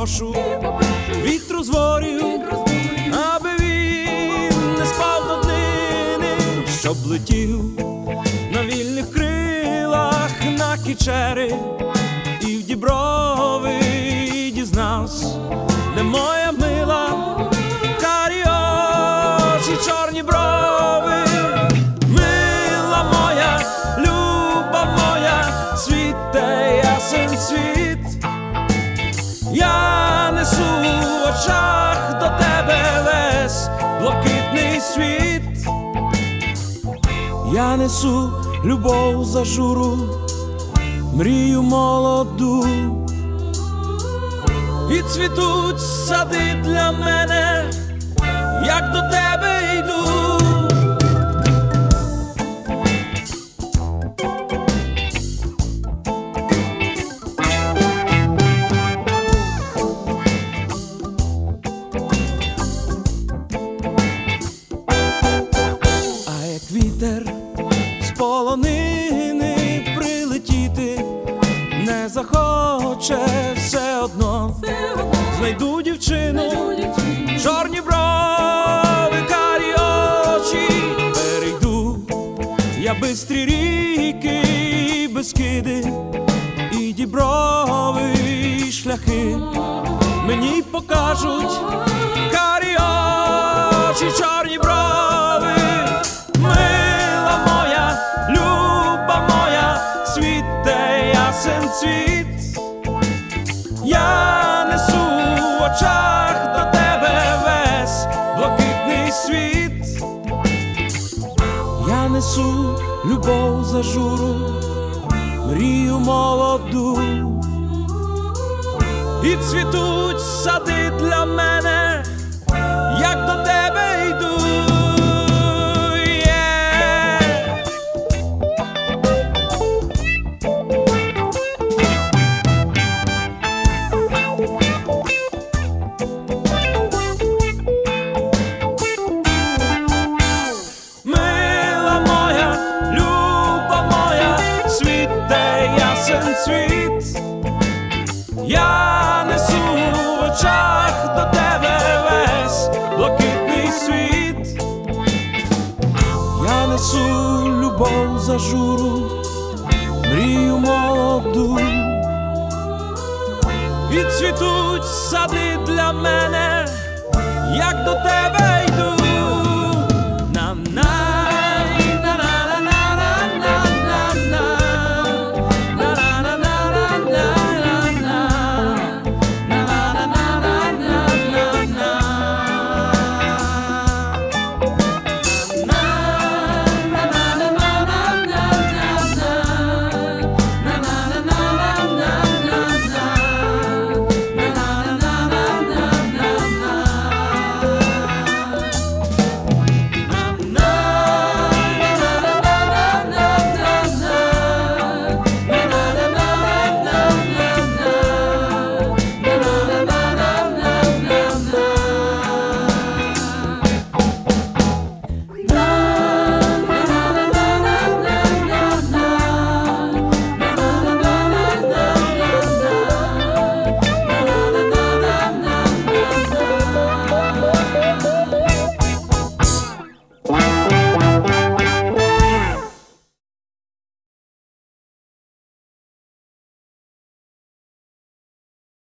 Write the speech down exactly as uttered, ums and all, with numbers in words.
попрошу вітру з ворів, аби він не спав до днини, щоб летів на вільних крилах на Кічери і в Діброви дізнався, де моя мила, карі очі, чорні брови. Мила моя, люба моя, світе ясен світ, я несу в очах до тебе весь блакитний світ. Я несу любов за журу, мрію молоду, і цвітуть сади для мене, як до тебе йду. А як вітер з полонини прилетіти не захоче, все одно знайду дівчину, чорні брови, карі очі. Перейду я бистрі ріки і Бескиди, і Діброви, і шляхи мені покажуть карі очі, чорні брови. Мила моя, люба моя, світе ясен цвіт, я несу в очах до тебе весь блакитний світ. Я несу любов за журу, мрію молоду, і цвітуть сади для мене, як до тебе йду. Світ, я несу в очах до тебе весь блакитний світ. Я несу любов за журу, мрію молоду, і цвітуть сади для мене, як до тебе.